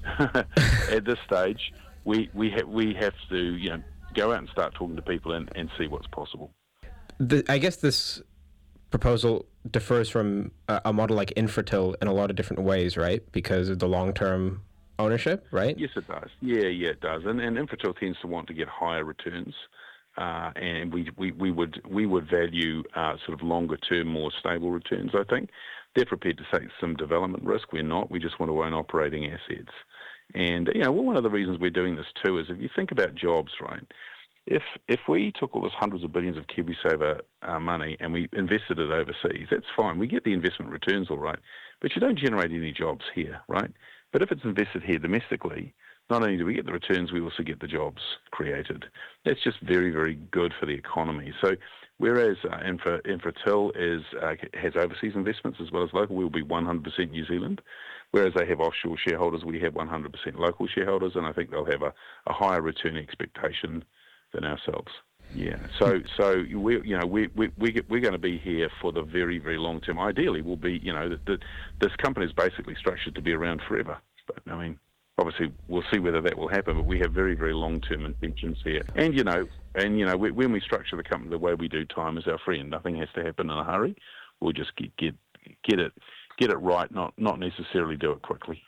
at this stage, we we ha- we have to you know go out and start talking to people and, and see what's possible. The, I guess this proposal differs from a, a model like Infratil in a lot of different ways, right? Because of the long-term ownership, right? Yes, it does. Yeah, yeah, it does. And, and Infratil tends to want to get higher returns, uh, and we, we, we would we would value uh, sort of longer-term, more stable returns. I think they're prepared to take some development risk. We're not. We just want to own operating assets. And you know, well, one of the reasons we're doing this too is if you think about jobs, right? If if we took all this hundreds of billions of KiwiSaver uh, money and we invested it overseas, that's fine. We get the investment returns all right, but you don't generate any jobs here, right? But if it's invested here domestically, not only do we get the returns, we also get the jobs created. That's just very, very good for the economy. So whereas uh, Infra, Infratil is, uh, has overseas investments as well as local, we'll be one hundred percent New Zealand. Whereas they have offshore shareholders, we have one hundred percent local shareholders, and I think they'll have a, a higher return expectation than ourselves. Yeah. So so we you know we we we get, we're going to be here for the very, very long term. Ideally, we'll be you know the, the, this company is basically structured to be around forever. But I mean, obviously, we'll see whether that will happen. But we have very, very long term intentions here. And you know, and you know, we, when we structure the company the way we do, time is our friend. Nothing has to happen in a hurry. We'll just get get get it get it right, not not necessarily do it quickly.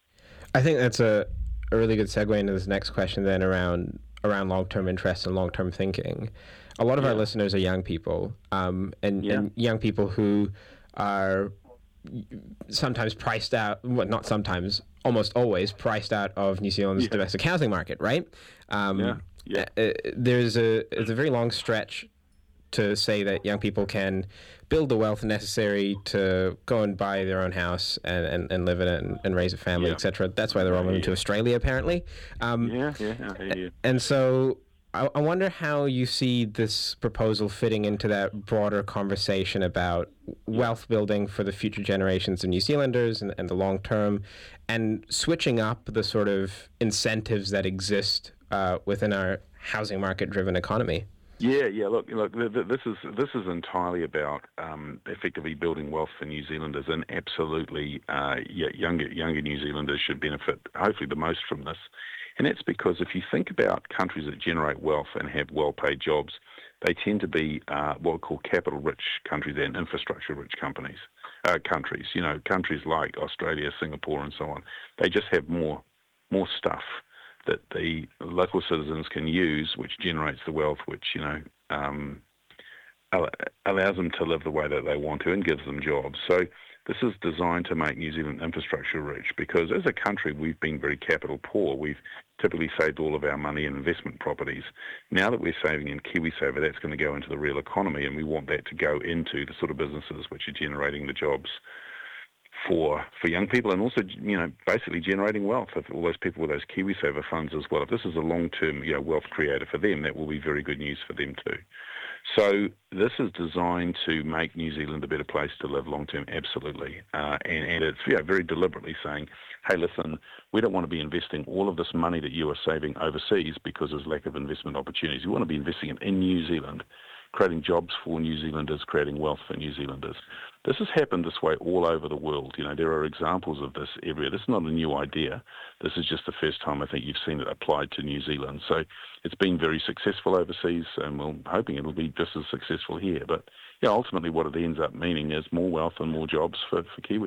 I think that's a, a really good segue into this next question then around around long-term interest and long-term thinking. A lot of yeah. our listeners are young people, um, and, yeah. and young people who are sometimes priced out, well, not sometimes, almost always priced out of New Zealand's yeah. domestic housing market, right? Um, yeah. Yeah. Uh, there's a it's a very long stretch to say that young people can build the wealth necessary to go and buy their own house and, and, and live in it and, and raise a family, yeah. et cetera. That's why they're all moving yeah. to Australia, apparently. Um, yeah, yeah, I hear you. And so I, I wonder how you see this proposal fitting into that broader conversation about wealth building for the future generations of New Zealanders and, and the long term, and switching up the sort of incentives that exist uh, within our housing market-driven economy. Yeah, yeah. Look, look. This is this is entirely about um, effectively building wealth for New Zealanders, and absolutely, uh, yeah, younger younger New Zealanders should benefit, hopefully, the most from this. And that's because if you think about countries that generate wealth and have well-paid jobs, they tend to be uh, what we call capital-rich countries and infrastructure-rich companies, uh, countries. You know, countries like Australia, Singapore, and so on. They just have more more stuff that the local citizens can use, which generates the wealth, which, you know, um, allows them to live the way that they want to and gives them jobs. So this is designed to make New Zealand infrastructure rich, because as a country, we've been very capital poor. We've typically saved all of our money in investment properties. Now that we're saving in KiwiSaver, that's going to go into the real economy, and we want that to go into the sort of businesses which are generating the jobs for for young people, and also, you know, basically generating wealth for all those people with those KiwiSaver funds as well. If this is a long-term, you know, wealth creator for them, that will be very good news for them too. So this is designed to make New Zealand a better place to live long-term, absolutely. Uh, and, and it's, you know, very deliberately saying, hey, listen, we don't want to be investing all of this money that you are saving overseas because there's lack of investment opportunities. We want to be investing it in New Zealand, creating jobs for New Zealanders, creating wealth for New Zealanders. This has happened this way all over the world. You know, there are examples of this everywhere. This is not a new idea. This is just the first time I think you've seen it applied to New Zealand. So it's been very successful overseas, and we're hoping it'll be just as successful here. But yeah, ultimately what it ends up meaning is more wealth and more jobs for, for Kiwis.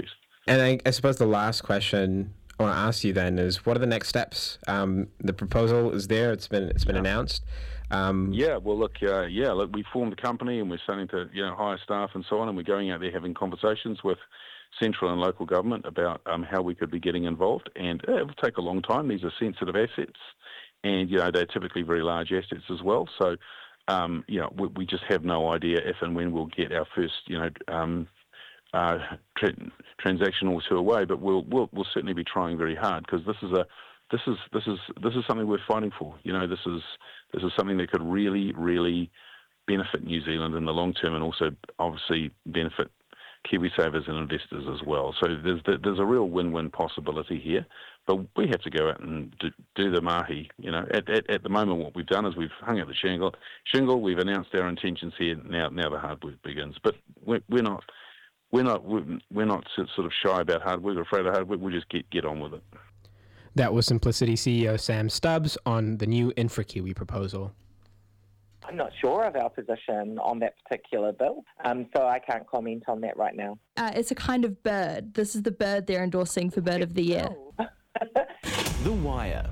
And I, I suppose the last question I want to ask you then is, what are the next steps? Um, the proposal is there; it's been it's been yeah. announced. Um, yeah, well, look, uh, yeah, look, we formed a company and we're starting to, you know, hire staff and so on, and we're going out there having conversations with central and local government about um, how we could be getting involved. And uh, it will take a long time. These are sensitive assets, and you know they're typically very large assets as well. So, um, you know, we, we just have no idea if and when we'll get our first, you know. Um, Uh, tra- transaction or two away, but we'll we'll we'll certainly be trying very hard, because this is a this is this is this is something we're fighting for. You know, this is this is something that could really really benefit New Zealand in the long term, and also obviously benefit KiwiSavers and investors as well. So there's there's a real win-win possibility here, but we have to go out and do, do the mahi. You know, at, at at the moment, what we've done is we've hung out the shingle. Shingle. We've announced our intentions here. Now now the hard work begins. But we're, we're not. We're not we're not sort of shy about hard work or afraid of hard work. We'll just get, get on with it. That was Simplicity C E O Sam Stubbs on the new InfraKiwi proposal. I'm not sure of our position on that particular bill, um, so I can't comment on that right now. Uh, it's a kind of bird. This is the bird they're endorsing for Bird of the Year. The Wire.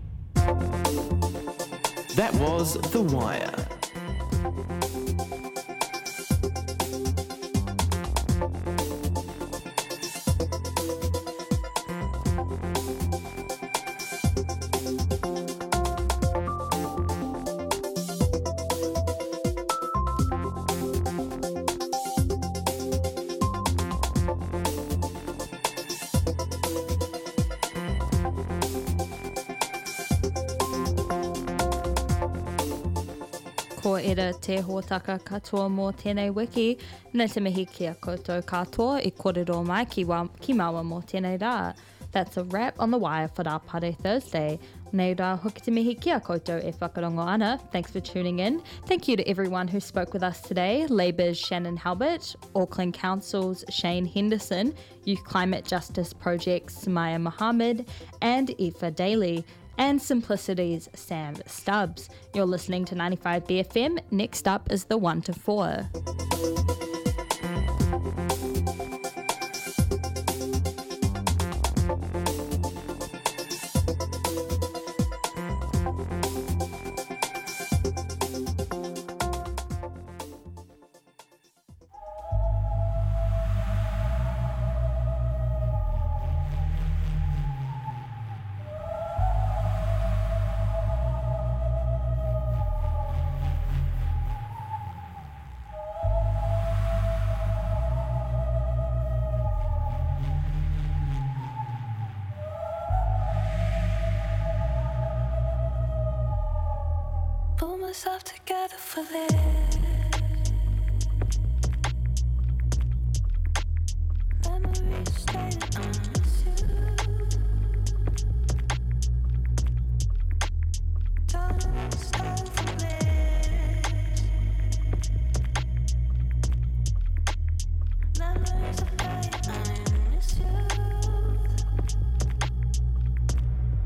That was The Wire. Ko era te hōtaka katoa mō tēnei wiki, nei te mihi ki a koutou katoa I kōrero mai ki, wa, ki maua mō tēnei rā. That's a wrap on The Wire for Rā Pare Thursday. Nei rā hoki te mihi ki a koutou e whakarongo ana. Thanks for tuning in. Thank you to everyone who spoke with us today. Labour's Shannon Halbert, Auckland Council's Shane Henderson, Youth Climate Justice Project's Maya Mohammed, and Aoife Daly. And Simplicity's Sam Stubbs. You're listening to ninety-five B F M. Next up is the one to four. Pull myself together for this. Memories stated on you. Don't start for this. Memories of pain, I miss you.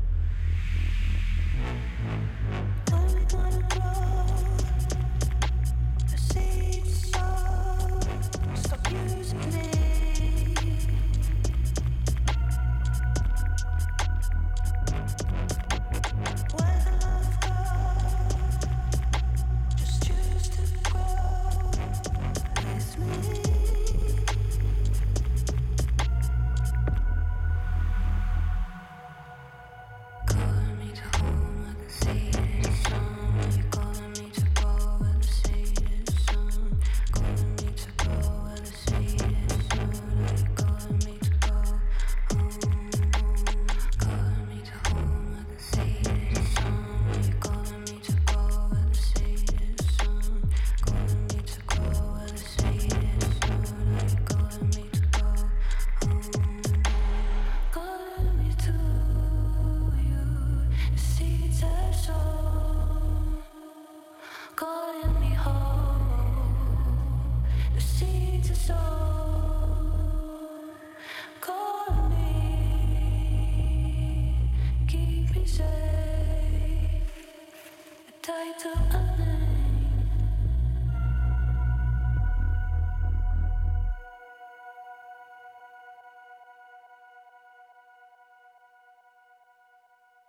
When we gonna grow?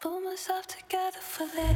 pull myself together for this.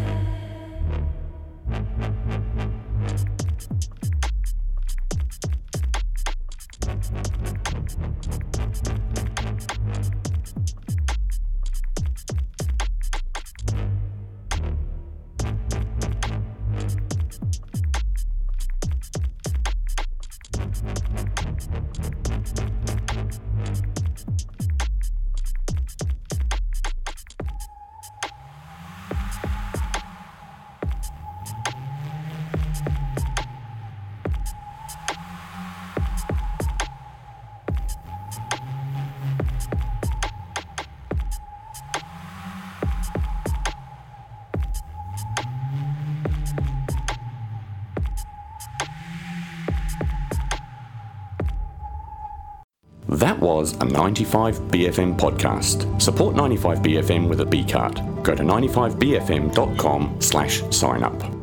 That was a ninety-five B F M podcast. Support ninety-five B F M with a B card. Go to ninety-five B F M dot com slash sign up.